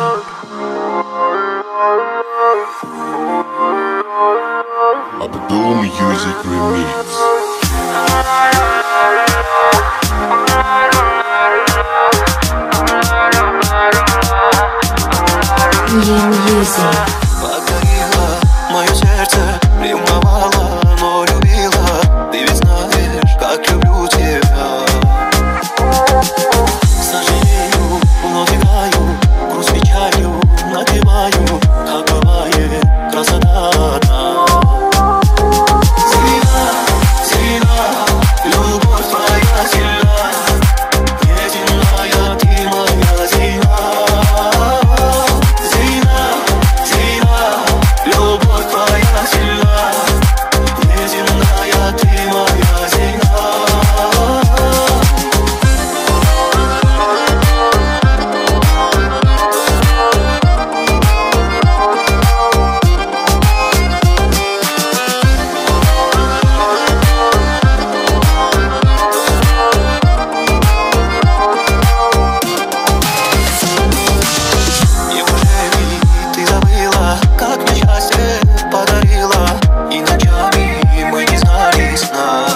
Abdul Music Remix. New Music. Покорила мое сердце, ревновала, но любила. Ты ведь знаешь, как люблю тебя. Сожалею, вновь играю, грусть печалью напеваю, как бывает красота одна. Сильна, сильна, любовь твоя сильна, неземная ты моя зина. Любовь твоя сильна, неземная ты моя зина. Неужели ты забыла, как мне счастье подарила, и ночами мы не знали сна.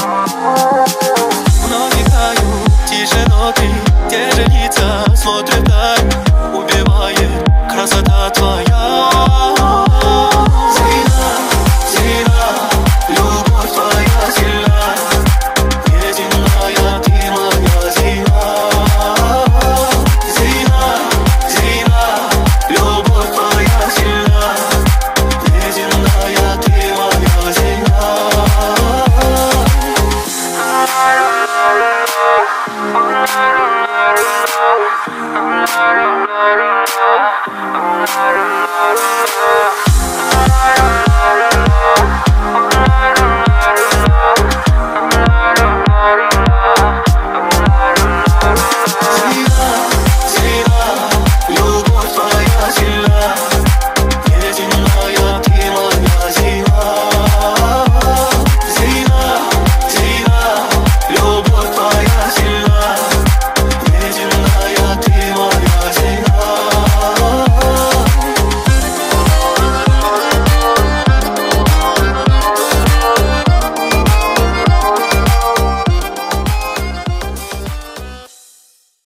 Вновь играю тише ноты, те же лица смотрят вдаль, убивает красота твоя. Зина, зина, любовь твоя сильна, неземная ты моя зина. Зина, зина, любовь твоя сильна, неземная ты моя зина.